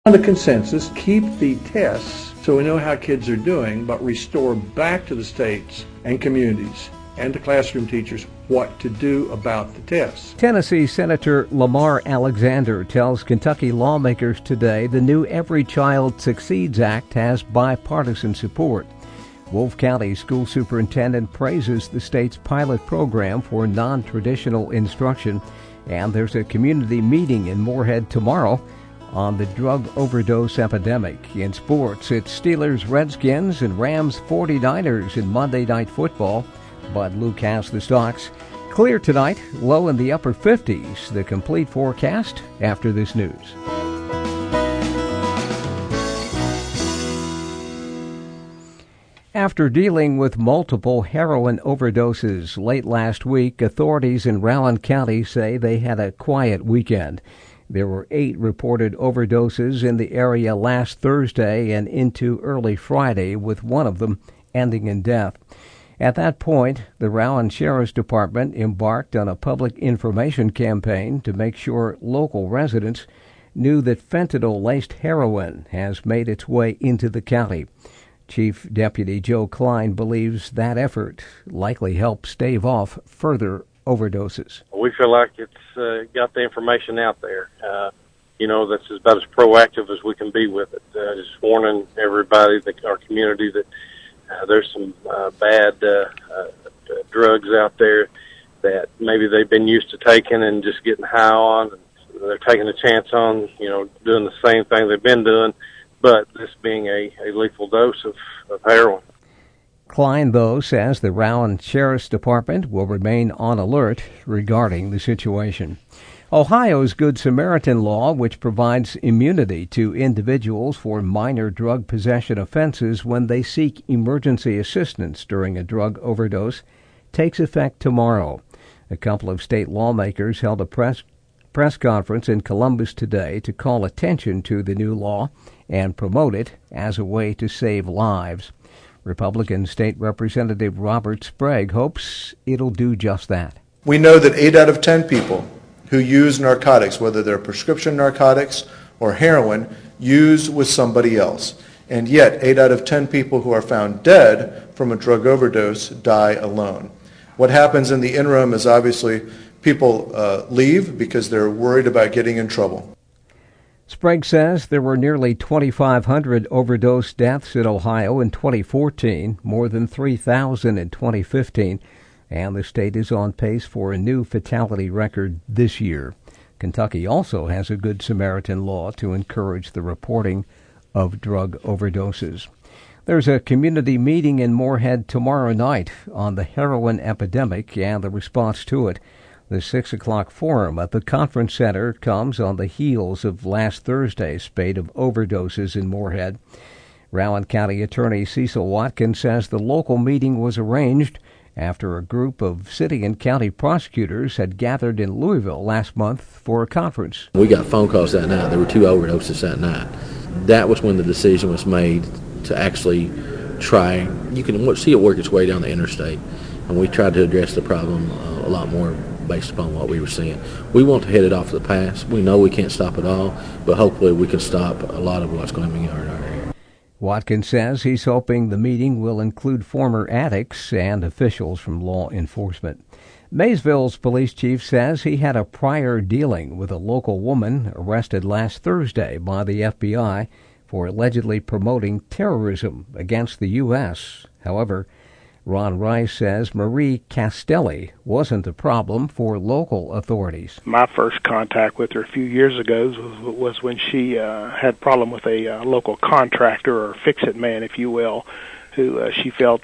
On the consensus, keep the tests so we know how kids are doing, but restore back to the states and communities and the classroom teachers what to do about the tests. Tennessee Senator Lamar Alexander tells Kentucky lawmakers today the new Every Child Succeeds Act has bipartisan support. Wolfe County School Superintendent praises the state's pilot program for non-traditional instruction, and there's a community meeting in Moorhead tomorrow on the drug overdose epidemic. In sports, it's Steelers, Redskins, and Rams 49ers in Monday Night Football. Bud Luke has the stocks. Clear tonight, low in the upper 50s. The complete forecast after this news. After dealing with multiple heroin overdoses late last week, authorities in Rowan County say they had a quiet weekend. There were 8 reported overdoses in the area last Thursday and into early Friday, with one of them ending in death. At that point, the Rowan Sheriff's Department embarked on a public information campaign to make sure local residents knew that fentanyl-laced heroin has made its way into the county. Chief Deputy Joe Klein believes that effort likely helped stave off further overdoses. We feel like it's got the information out there. That's about as proactive as we can be with it. Just warning everybody, our community, that there's some bad drugs out there that maybe they've been used to taking and just getting high on. And they're taking a chance on, doing the same thing they've been doing, but this being a lethal dose of heroin. Klein, though, says the Rowan Sheriff's Department will remain on alert regarding the situation. Ohio's Good Samaritan law, which provides immunity to individuals for minor drug possession offenses when they seek emergency assistance during a drug overdose, takes effect tomorrow. A couple of state lawmakers held a press conference in Columbus today to call attention to the new law and promote it as a way to save lives. Republican State Representative Robert Sprague hopes it'll do just that. We know that 8 out of 10 people who use narcotics, whether they're prescription narcotics or heroin, use with somebody else. And yet, 8 out of 10 people who are found dead from a drug overdose die alone. What happens in the interim is obviously people leave because they're worried about getting in trouble. Sprague says there were nearly 2,500 overdose deaths in Ohio in 2014, more than 3,000 in 2015, and the state is on pace for a new fatality record this year. Kentucky also has a Good Samaritan law to encourage the reporting of drug overdoses. There's a community meeting in Moorhead tomorrow night on the heroin epidemic and the response to it. The 6 o'clock forum at the conference center comes on the heels of last Thursday's spate of overdoses in Moorhead. Rowan County Attorney Cecil Watkins says the local meeting was arranged after a group of city and county prosecutors had gathered in Louisville last month for a conference. We got phone calls that night. There were 2 overdoses that night. That was when the decision was made to actually try. You can see it work its way down the interstate, and we tried to address the problem a lot more based upon what we were seeing. We want to head it off the pass. We know we can't stop it all, but hopefully we can stop a lot of what's going to be in our area. Watkins says he's hoping the meeting will include former addicts and officials from law enforcement. Maysville's police chief says he had a prior dealing with a local woman arrested last Thursday by the FBI for allegedly promoting terrorism against the U.S. However, Ron Rice says Marie Castelli wasn't a problem for local authorities. My first contact with her a few years ago was when she had a problem with a local contractor, or fix-it man, if you will, who she felt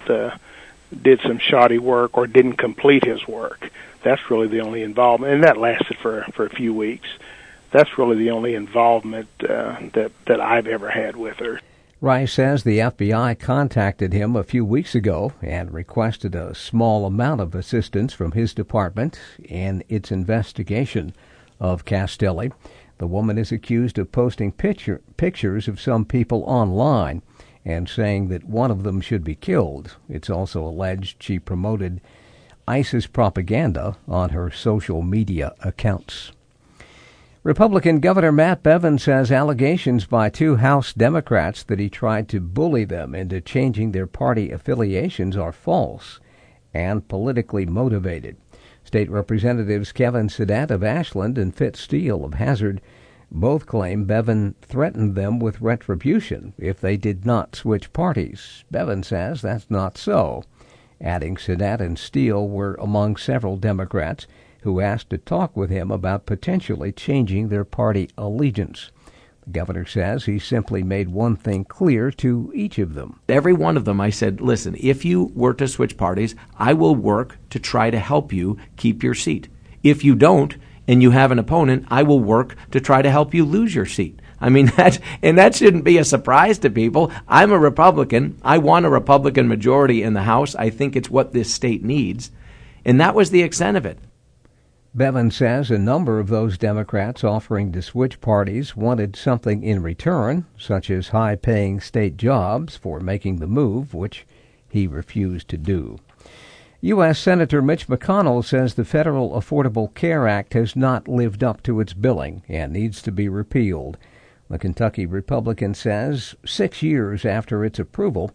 did some shoddy work or didn't complete his work. That's really the only involvement, and that lasted for a few weeks. That's really the only involvement that I've ever had with her. Rice says the FBI contacted him a few weeks ago and requested a small amount of assistance from his department in its investigation of Castelli. The woman is accused of posting pictures of some people online and saying that one of them should be killed. It's also alleged she promoted ISIS propaganda on her social media accounts. Republican Governor Matt Bevin says allegations by two House Democrats that he tried to bully them into changing their party affiliations are false and politically motivated. State Representatives Kevin Sedette of Ashland and Fitz Steele of Hazard both claim Bevin threatened them with retribution if they did not switch parties. Bevin says that's not so, adding Sedette and Steele were among several Democrats who asked to talk with him about potentially changing their party allegiance. The governor says he simply made one thing clear to each of them. Every one of them, I said, listen, if you were to switch parties, I will work to try to help you keep your seat. If you don't, and you have an opponent, I will work to try to help you lose your seat. I mean, that shouldn't be a surprise to people. I'm a Republican. I want a Republican majority in the House. I think it's what this state needs. And that was the extent of it. Bevin says a number of those Democrats offering to switch parties wanted something in return, such as high-paying state jobs for making the move, which he refused to do. U.S. Senator Mitch McConnell says the Federal Affordable Care Act has not lived up to its billing and needs to be repealed. The Kentucky Republican says 6 years after its approval,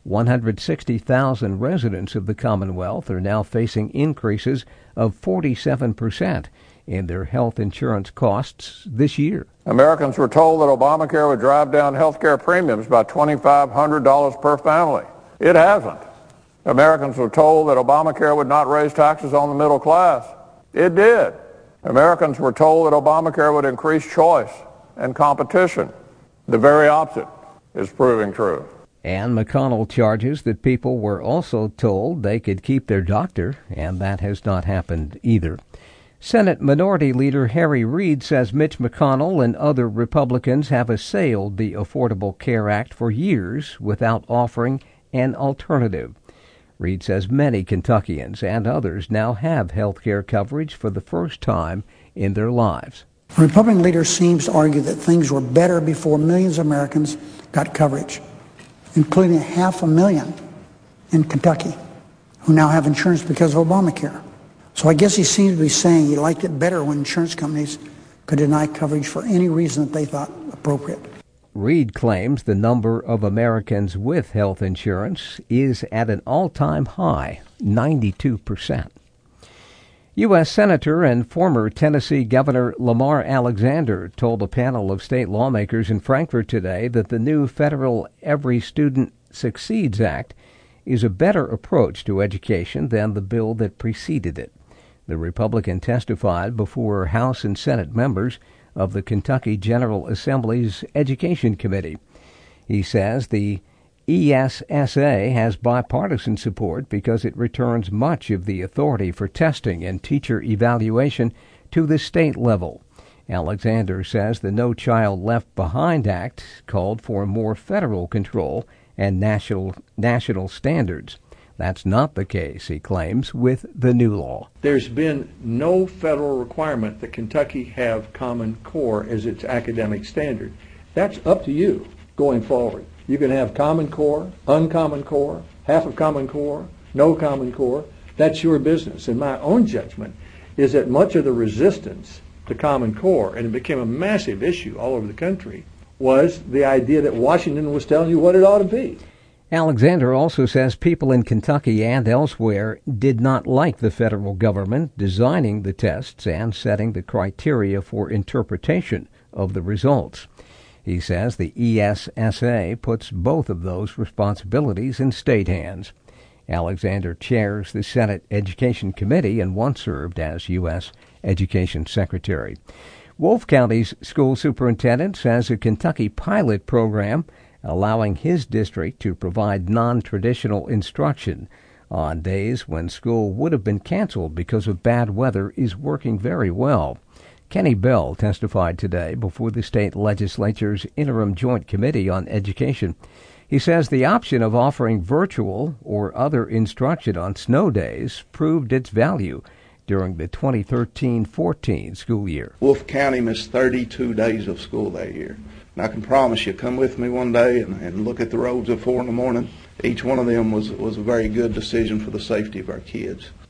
160,000 residents of the Commonwealth are now facing increases of 47% in their health insurance costs this year. Americans were told that Obamacare would drive down health care premiums by $2,500 per family. It hasn't. Americans were told that Obamacare would not raise taxes on the middle class. It did. Americans were told that Obamacare would increase choice and competition. The very opposite is proving true. And McConnell charges that people were also told they could keep their doctor, and that has not happened either. Senate Minority Leader Harry Reid says Mitch McConnell and other Republicans have assailed the Affordable Care Act for years without offering an alternative. Reid says many Kentuckians and others now have health care coverage for the first time in their lives. The Republican leader seems to argue that things were better before millions of Americans got coverage, including 500,000 in Kentucky who now have insurance because of Obamacare. So I guess he seems to be saying he liked it better when insurance companies could deny coverage for any reason that they thought appropriate. Reid claims the number of Americans with health insurance is at an all-time high, 92%. U.S. Senator and former Tennessee Governor Lamar Alexander told a panel of state lawmakers in Frankfort today that the new federal Every Student Succeeds Act is a better approach to education than the bill that preceded it. The Republican testified before House and Senate members of the Kentucky General Assembly's Education Committee. He says the ESSA has bipartisan support because it returns much of the authority for testing and teacher evaluation to the state level. Alexander says the No Child Left Behind Act called for more federal control and national standards. That's not the case, he claims, with the new law. There's been no federal requirement that Kentucky have Common Core as its academic standard. That's up to you going forward. You can have Common Core, Uncommon Core, half of Common Core, no Common Core. That's your business. And my own judgment is that much of the resistance to Common Core, and it became a massive issue all over the country, was the idea that Washington was telling you what it ought to be. Alexander also says people in Kentucky and elsewhere did not like the federal government designing the tests and setting the criteria for interpretation of the results. He says the ESSA puts both of those responsibilities in state hands. Alexander chairs the Senate Education Committee and once served as U.S. Education Secretary. Wolfe County's school superintendent says a Kentucky pilot program allowing his district to provide non-traditional instruction on days when school would have been canceled because of bad weather is working very well. Kenny Bell testified today before the state legislature's Interim Joint Committee on Education. He says the option of offering virtual or other instruction on snow days proved its value during the 2013-14 school year. Wolfe County missed 32 days of school that year. And I can promise you, come with me one day and look at the roads at 4 in the morning. Each one of them was a very good decision for the safety of our kids.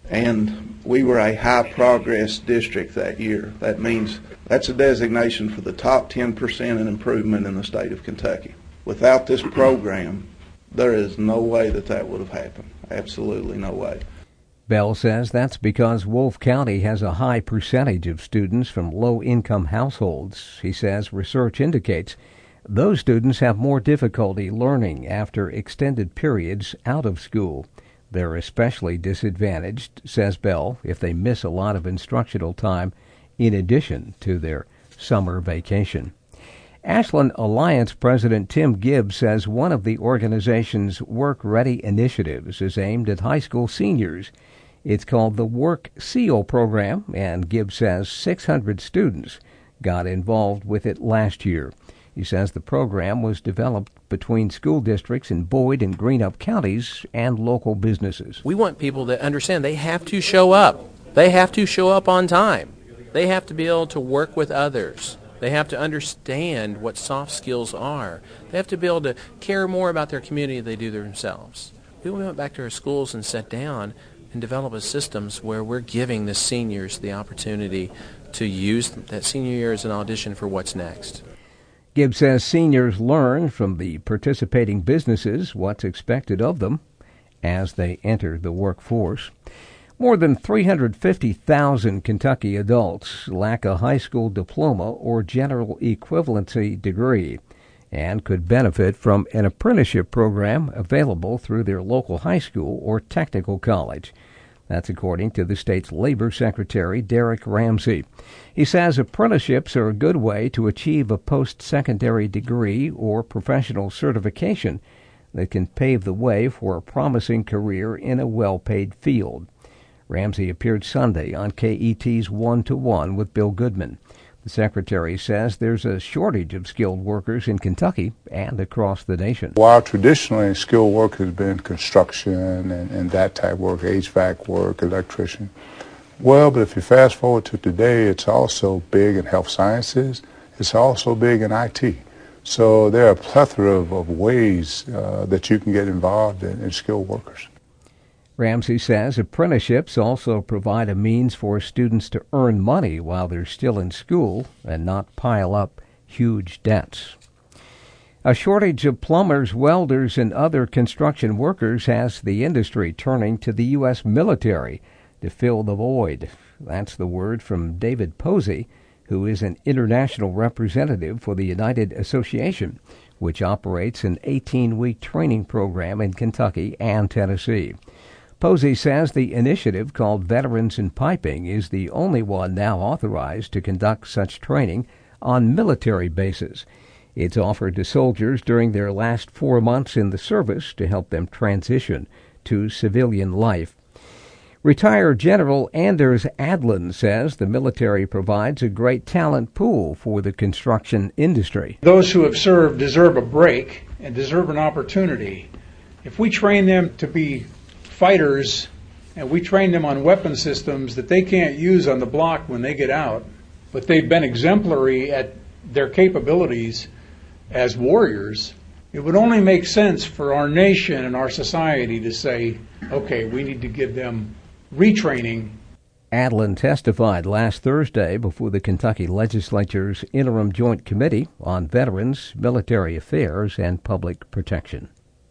And we were a high progress district that year. That means that's a designation for the top 10% in improvement in the state of Kentucky. Without this program, there is no way that would have happened. Absolutely no way. Bell says that's because Wolfe County has a high percentage of students from low-income households. He says research indicates those students have more difficulty learning after extended periods out of school. They're especially disadvantaged, says Bell, if they miss a lot of instructional time in addition to their summer vacation. Ashland Alliance President Tim Gibbs says one of the organization's Work Ready initiatives is aimed at high school seniors. It's called the Work SEAL program, and Gibbs says 600 students got involved with it last year. He says the program was developed between school districts in Boyd and Greenup counties and local businesses. We want people that understand they have to show up. They have to show up on time. They have to be able to work with others. They have to understand what soft skills are. They have to be able to care more about their community than they do themselves. We went back to our schools and sat down and developed systems where we're giving the seniors the opportunity to use that senior year as an audition for what's next. Gibbs says seniors learn from the participating businesses what's expected of them as they enter the workforce. More than 350,000 Kentucky adults lack a high school diploma or general equivalency degree and could benefit from an apprenticeship program available through their local high school or technical college. That's according to the state's Labor Secretary, Derek Ramsey. He says apprenticeships are a good way to achieve a post-secondary degree or professional certification that can pave the way for a promising career in a well-paid field. Ramsey appeared Sunday on KET's 1-to-1 with Bill Goodman. The Secretary says there's a shortage of skilled workers in Kentucky and across the nation. While traditionally skilled work has been construction and that type of work, HVAC work, electrician, well, but if you fast forward to today, it's also big in health sciences. It's also big in IT. So there are a plethora of ways that you can get involved in skilled workers. Ramsey says apprenticeships also provide a means for students to earn money while they're still in school and not pile up huge debts. A shortage of plumbers, welders, and other construction workers has the industry turning to the U.S. military to fill the void. That's the word from David Posey, who is an international representative for the United Association, which operates an 18-week training program in Kentucky and Tennessee. Posey says the initiative, called Veterans in Piping, is the only one now authorized to conduct such training on military bases. It's offered to soldiers during their last 4 months in the service to help them transition to civilian life. Retired General Anders Adlin says the military provides a great talent pool for the construction industry. Those who have served deserve a break and deserve an opportunity. If we train them to be fighters, and we train them on weapon systems that they can't use on the block when they get out, but they've been exemplary at their capabilities as warriors, it would only make sense for our nation and our society to say, okay, we need to give them retraining. Adlin testified last Thursday before the Kentucky Legislature's Interim Joint Committee on Veterans, Military Affairs, and Public Protection.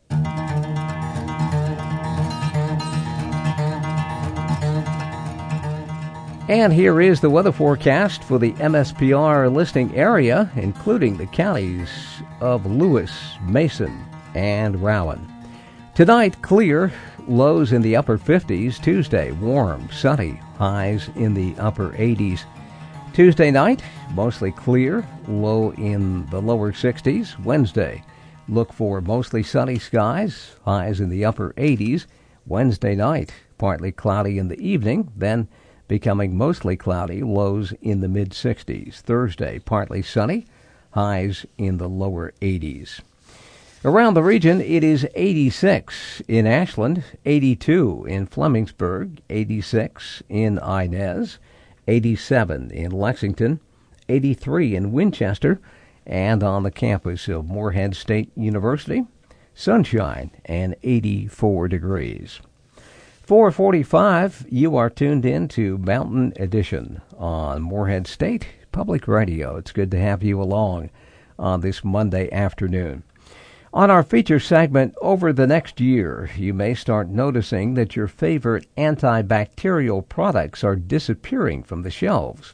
And here is the weather forecast for the MSPR listing area, including the counties of Lewis, Mason, and Rowan. Tonight, clear, lows in the upper 50s. Tuesday, warm, sunny, highs in the upper 80s. Tuesday night, mostly clear, low in the lower 60s. Wednesday, look for mostly sunny skies, highs in the upper 80s. Wednesday night, partly cloudy in the evening, then becoming mostly cloudy, lows in the mid-60s. Thursday, partly sunny, highs in the lower 80s. Around the region, it is 86 in Ashland, 82 in Flemingsburg, 86 in Inez, 87 in Lexington, 83 in Winchester, and on the campus of Morehead State University, sunshine and 84 degrees. 4:45, you are tuned in to Mountain Edition on Morehead State Public Radio. It's good to have you along on this Monday afternoon. On our feature segment, over the next year, you may start noticing that your favorite antibacterial products are disappearing from the shelves.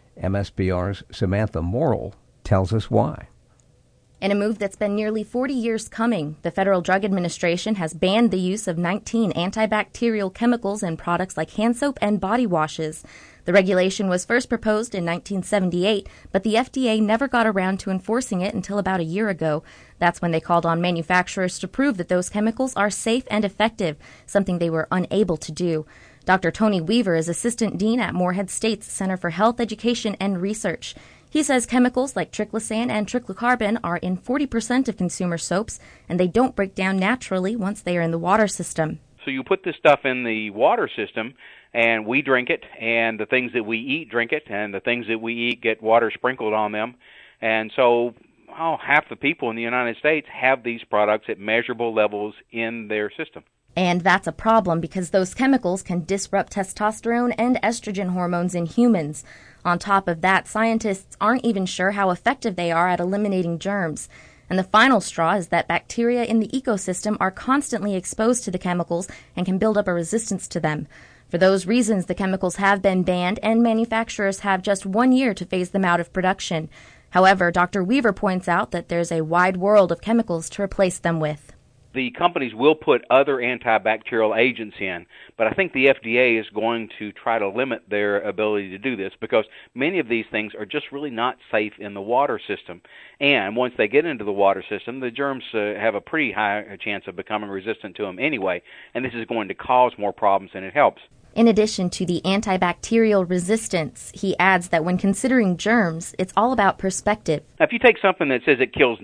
MSPR's Samantha Morrill tells us why. In a move that's been nearly 40 years coming, the Federal Drug Administration has banned the use of 19 antibacterial chemicals in products like hand soap and body washes. The regulation was first proposed in 1978, but the FDA never got around to enforcing it until about a year ago. That's when they called on manufacturers to prove that those chemicals are safe and effective, something they were unable to do. Dr. Tony Weaver is Assistant Dean at Morehead State's Center for Health Education and Research. He says chemicals like triclosan and triclocarbon are in 40% of consumer soaps, and they don't break down naturally once they are in the water system. So you put this stuff in the water system, and we drink it, and the things that we eat drink it, and the things that we eat get water sprinkled on them. And so half the people in the United States have these products at measurable levels in their system. And that's a problem because those chemicals can disrupt testosterone and estrogen hormones in humans. On top of that, scientists aren't even sure how effective they are at eliminating germs. And the final straw is that bacteria in the ecosystem are constantly exposed to the chemicals and can build up a resistance to them. For those reasons, the chemicals have been banned, and manufacturers have just 1 year to phase them out of production. However, Dr. Weaver points out that there's a wide world of chemicals to replace them with. The companies will put other antibacterial agents in, but I think the FDA is going to try to limit their ability to do this because many of these things are just really not safe in the water system. And once they get into the water system, the germs have a pretty high chance of becoming resistant to them anyway, and this is going to cause more problems than it helps. In addition to the antibacterial resistance, he adds that when considering germs, it's all about perspective. Now, if you take something that says it kills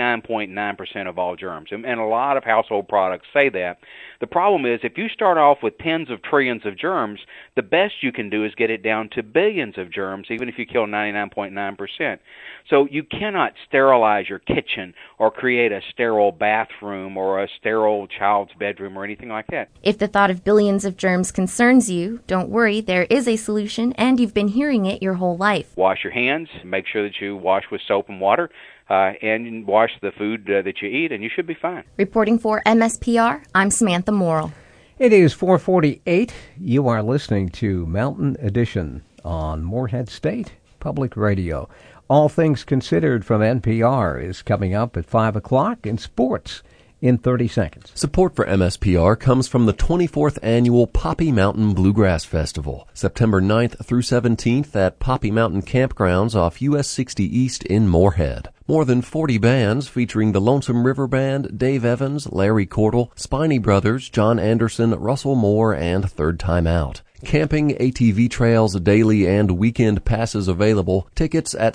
99.9% of all germs, and a lot of household products say that, the problem is if you start off with tens of trillions of germs, the best you can do is get it down to billions of germs, even if you kill 99.9%. So you cannot sterilize your kitchen or create a sterile bathroom or a sterile child's bedroom or anything like that. If the thought of billions of germs concerns you, don't worry, there is a solution, and you've been hearing it your whole life. Wash your hands, make sure that you wash with soap and water, and wash the food that you eat, and you should be fine. Reporting for MSPR, I'm Samantha Morrill. It is 4:48. You are listening to Mountain Edition on Morehead State Public Radio. All Things Considered from NPR is coming up at 5 o'clock in sports in 30 seconds. Support for MSPR comes from the 24th Annual Poppy Mountain Bluegrass Festival, September 9th through 17th at Poppy Mountain Campgrounds off US 60 East in Morehead. More than 40 bands featuring the Lonesome River Band, Dave Evans, Larry Cordell, Spiny Brothers, John Anderson, Russell Moore, and Third Time Out. Camping, ATV trails, daily and weekend passes available. Tickets at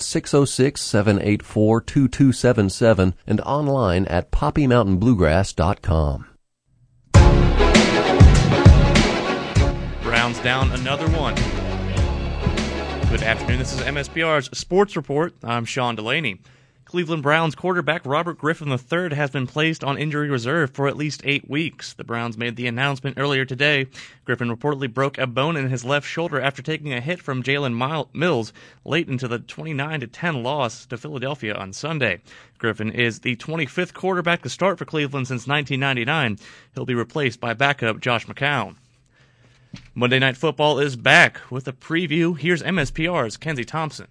606-784-2277 and online at poppymountainbluegrass.com. Browns down another one. Good afternoon. This is MSPR's Sports Report. I'm Sean Delaney. Cleveland Browns quarterback Robert Griffin III has been placed on injury reserve for at least 8 weeks. The Browns made the announcement earlier today. Griffin reportedly broke a bone in his left shoulder after taking a hit from Jalen Mills late into the 29-10 loss to Philadelphia on Sunday. Griffin is the 25th quarterback to start for Cleveland since 1999. He'll be replaced by backup Josh McCown. Monday Night Football is back with a preview. Here's MSPR's Kenzie Thompson.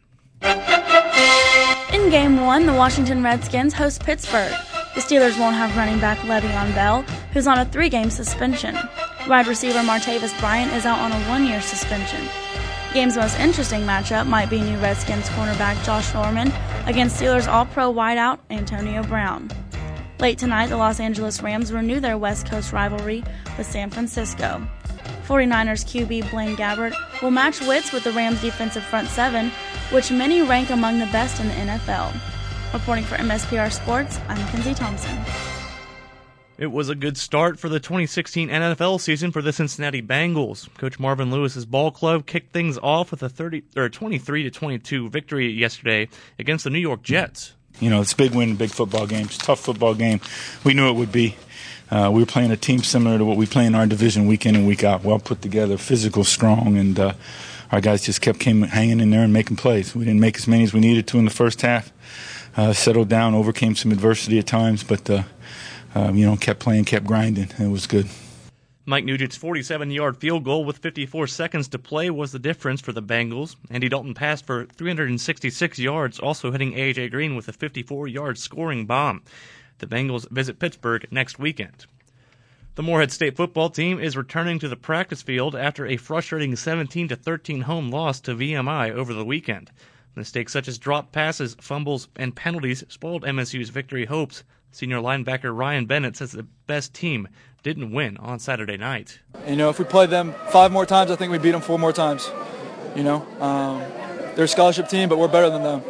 In Game 1, the Washington Redskins host Pittsburgh. The Steelers won't have running back Le'Veon Bell, who's on a 3-game suspension. Wide receiver Martavis Bryant is out on a 1-year suspension. The game's most interesting matchup might be new Redskins cornerback Josh Norman against Steelers All-Pro wideout Antonio Brown. Late tonight, the Los Angeles Rams renew their West Coast rivalry with San Francisco. 49ers QB Blaine Gabbert will match wits with the Rams' defensive front seven, which many rank among the best in the NFL. Reporting for MSPR Sports, I'm Kenzie Thompson. It was a good start for the 2016 NFL season for the Cincinnati Bengals. Coach Marvin Lewis's ball club kicked things off with a 23-22 victory yesterday against the New York Jets. You know, it's a big win in big football games, tough football game. We knew it would be. We were playing a team similar to what we play in our division week in and week out, well put together, physical, strong, and our guys just kept hanging in there and making plays. We didn't make as many as we needed to in the first half. Settled down, overcame some adversity at times, but kept playing, kept grinding, and it was good. Mike Nugent's 47-yard field goal with 54 seconds to play was the difference for the Bengals. Andy Dalton passed for 366 yards, also hitting A.J. Green with a 54-yard scoring bomb. The Bengals visit Pittsburgh next weekend. The Morehead State football team is returning to the practice field after a frustrating 17-13 home loss to VMI over the weekend. Mistakes such as dropped passes, fumbles, and penalties spoiled MSU's victory hopes. Senior linebacker Ryan Bennett says the best team didn't win on Saturday night. If we played them 5 more times, I think we beat them 4 more times. They're a scholarship team, but we're better than them.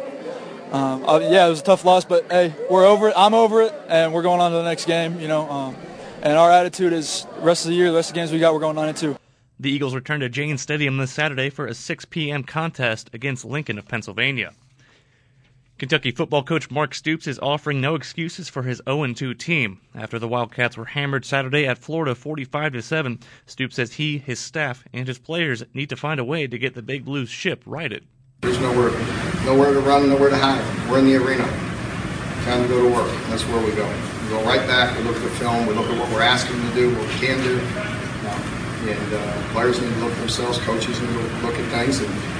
It was a tough loss, but hey, we're over it. I'm over it, and we're going on to the next game. And our attitude is the rest of the year, the rest of the games we got, we're going 9-2. The Eagles return to Jane Stadium this Saturday for a 6 p.m. contest against Lincoln of Pennsylvania. Kentucky football coach Mark Stoops is offering no excuses for his 0-2 team. After the Wildcats were hammered Saturday at Florida 45-7, Stoops says he, his staff, and his players need to find a way to get the Big Blues ship righted. There's nowhere to run, nowhere to hide. We're in the arena. Time to go to work. That's where we go. We go right back. We look at the film. We look at what we're asking to do, what we can do. And players need to look at themselves. Coaches need to look at things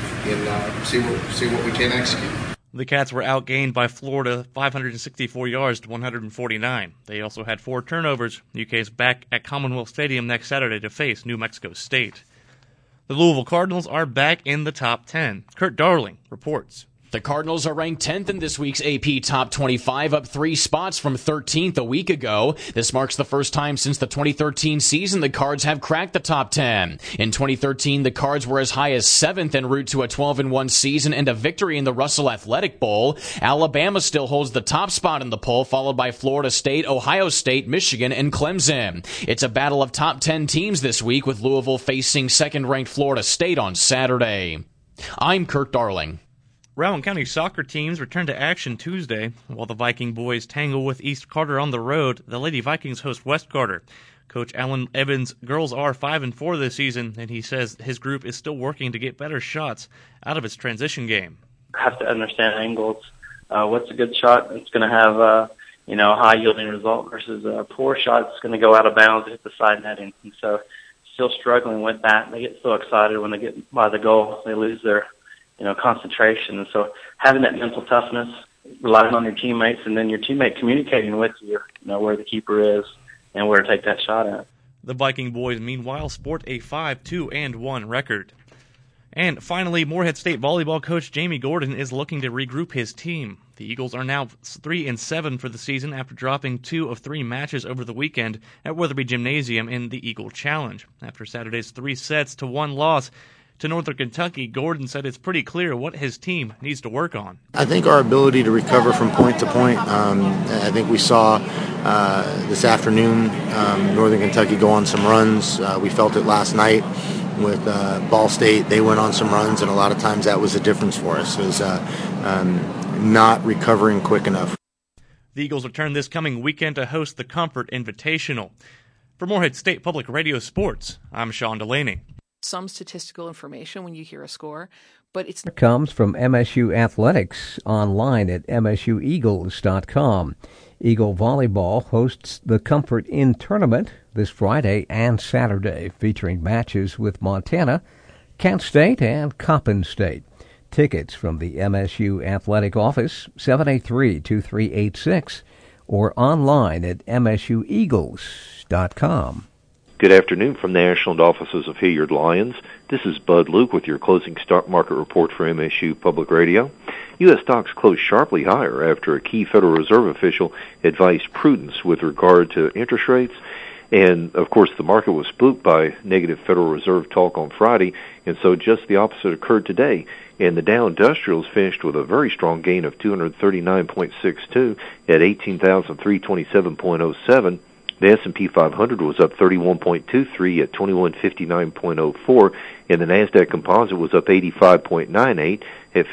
and see what we can execute. The Cats were outgained by Florida 564 yards to 149. They also had 4 turnovers. UK is back at Commonwealth Stadium next Saturday to face New Mexico State. The Louisville Cardinals are back in the top 10. Kurt Darling reports. The Cardinals are ranked 10th in this week's AP Top 25, up 3 spots from 13th a week ago. This marks the first time since the 2013 season the Cards have cracked the top 10. In 2013, the Cards were as high as 7th en route to a 12-1 season and a victory in the Russell Athletic Bowl. Alabama still holds the top spot in the poll, followed by Florida State, Ohio State, Michigan, and Clemson. It's a battle of top 10 teams this week, with Louisville facing second-ranked Florida State on Saturday. I'm Kurt Darling. Rowan County soccer teams return to action Tuesday. While the Viking boys tangle with East Carter on the road, the Lady Vikings host West Carter. Coach Alan Evans' girls are 5-4 this season, and he says his group is still working to get better shots out of its transition game. I have to understand angles. What's a good shot? It's going to have a high-yielding result versus a poor shot. It's going to go out of bounds and hit the side netting. And so still struggling with that. They get so excited when they get by the goal. They lose their concentration. And so having that mental toughness, relying on your teammates, and then your teammate communicating with you, where the keeper is and where to take that shot at. The Viking boys, meanwhile, sport a 5-2-1 record. And finally, Morehead State volleyball coach Jamie Gordon is looking to regroup his team. The Eagles are now 3-7 for the season after dropping 2 of 3 matches over the weekend at Weatherby Gymnasium in the Eagle Challenge. After Saturday's 3-1 loss to Northern Kentucky, Gordon said it's pretty clear what his team needs to work on. I think our ability to recover from point to point. I think we saw this afternoon Northern Kentucky go on some runs. We felt it last night with Ball State. They went on some runs, and a lot of times that was the difference for us, is not recovering quick enough. The Eagles return this coming weekend to host the Comfort Invitational. For Morehead State Public Radio Sports, I'm Sean Delaney. Some statistical information when you hear a score, but it's comes from MSU Athletics online at msueagles.com. Eagle Volleyball hosts the Comfort Inn Tournament this Friday and Saturday, featuring matches with Montana, Kent State, and Coppin State. Tickets from the MSU Athletic Office, 783-2386, or online at msueagles.com. Good afternoon from the National offices of Hilliard Lyons. This is Bud Luke with your closing stock market report for MSU Public Radio. U.S. stocks closed sharply higher after a key Federal Reserve official advised prudence with regard to interest rates. And, of course, the market was spooked by negative Federal Reserve talk on Friday, and so just the opposite occurred today. And the Dow Industrials finished with a very strong gain of 239.62 at 18,327.07. The S&P 500 was up 31.23 at 2159.04, and the Nasdaq Composite was up 85.98 at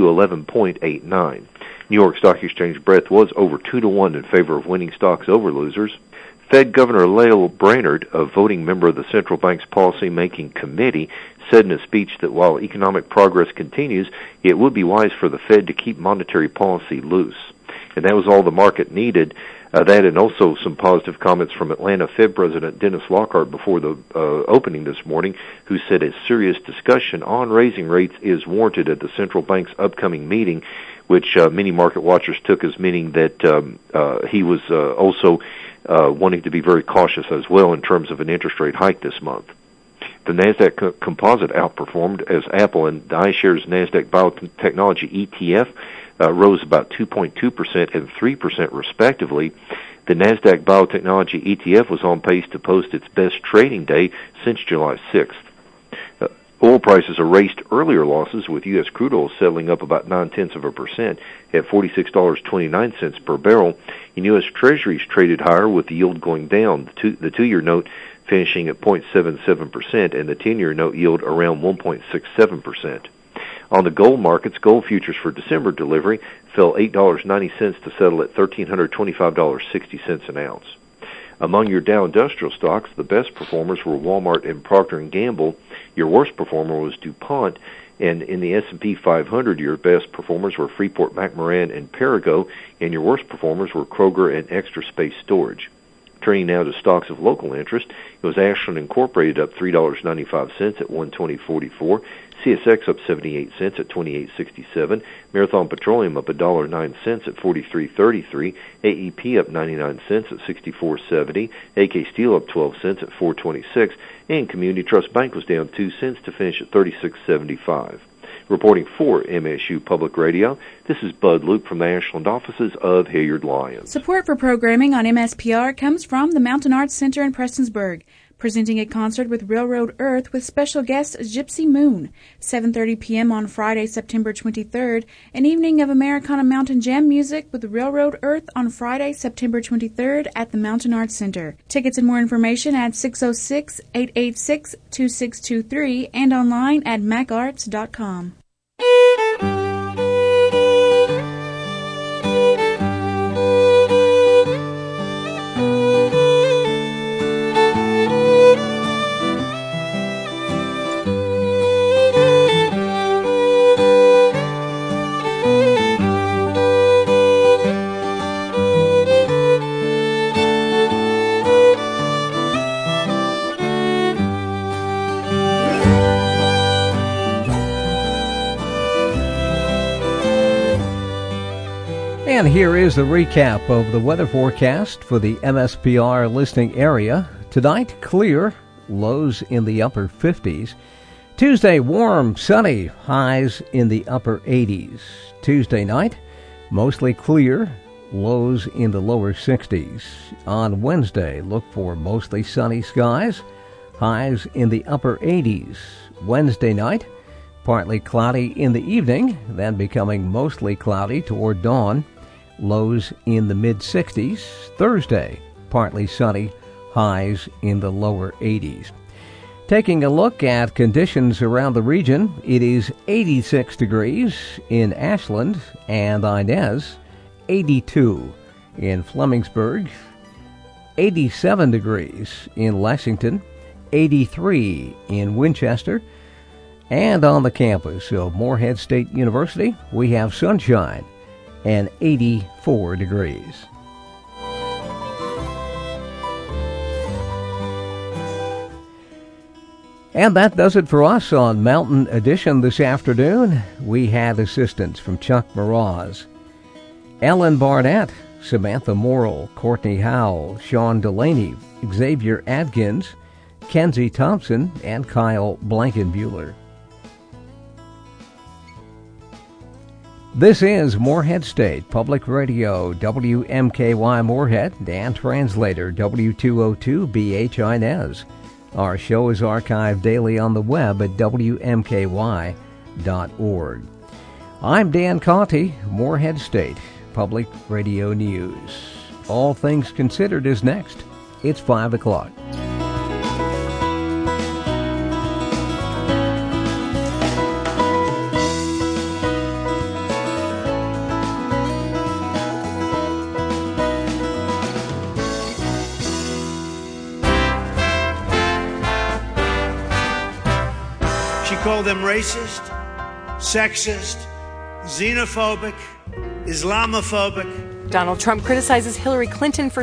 5211.89. New York Stock Exchange breadth was over 2-1 in favor of winning stocks over losers. Fed Governor Lael Brainerd, a voting member of the central bank's policy-making committee, said in a speech that while economic progress continues, it would be wise for the Fed to keep monetary policy loose. And that was all the market needed. That and also some positive comments from Atlanta Fed President Dennis Lockhart before the opening this morning, who said a serious discussion on raising rates is warranted at the central bank's upcoming meeting, which many market watchers took as meaning that he was also wanting to be very cautious as well in terms of an interest rate hike this month. The NASDAQ composite outperformed as Apple and the iShares NASDAQ Biotechnology ETF rose about 2.2% and 3% respectively. The NASDAQ Biotechnology ETF was on pace to post its best trading day since July 6th. Oil prices erased earlier losses, with U.S. crude oil settling up about 0.9% at $46.29 per barrel. And U.S. Treasuries traded higher, with the yield going down. The two-year note finishing at 0.77% and the 10-year note yield around 1.67%. On the gold markets, gold futures for December delivery fell $8.90 to settle at $1,325.60 an ounce. Among your Dow Industrial stocks, the best performers were Walmart and Procter & Gamble. Your worst performer was DuPont. And in the S&P 500, your best performers were Freeport-McMoRan and Perrigo, and your worst performers were Kroger and Extra Space Storage. Turning now to stocks of local interest, it was Ashland Incorporated up $3.95 at $120.44. CSX up 78 cents at 28.67. Marathon Petroleum up $1.09 at 43.33. AEP up 99 cents at 64.70. AK Steel up 12 cents at 4.26. And Community Trust Bank was down 2 cents to finish at 36.75. Reporting for MSU Public Radio, this is Bud Luke from the Ashland offices of Hilliard Lyons. Support for programming on MSPR comes from the Mountain Arts Center in Prestonsburg, presenting a concert with Railroad Earth with special guest Gypsy Moon, 7:30 p.m. on Friday, September 23rd, an evening of Americana Mountain Jam music with Railroad Earth on Friday, September 23rd at the Mountain Arts Center. Tickets and more information at 606-886-2623 and online at macarts.com. And here is the recap of the weather forecast for the MSPR listening area. Tonight, clear, lows in the upper 50s. Tuesday, warm, sunny, highs in the upper 80s. Tuesday night, mostly clear, lows in the lower 60s. On Wednesday, look for mostly sunny skies, highs in the upper 80s. Wednesday night, partly cloudy in the evening, then becoming mostly cloudy toward dawn. Lows in the mid-60s. Thursday, partly sunny, highs in the lower 80s. Taking a look at conditions around the region, it is 86 degrees in Ashland and Inez, 82 in Flemingsburg, 87 degrees in Lexington, 83 in Winchester, and on the campus of Morehead State University, we have sunshine and 84 degrees. And that does it for us on Mountain Edition this afternoon. We had assistance from Chuck Meraz, Ellen Barnett, Samantha Morrill, Courtney Howell, Sean Delaney, Xavier Adkins, Kenzie Thompson, and Kyle Blankenbuehler. This is Morehead State Public Radio, WMKY Morehead, and translator W202BH Inez. Our show is archived daily on the web at WMKY.org. I'm Dan Conti, Morehead State Public Radio News. All Things Considered is next. It's 5 o'clock. called them racist, sexist, xenophobic, Islamophobic. Donald Trump criticizes Hillary Clinton for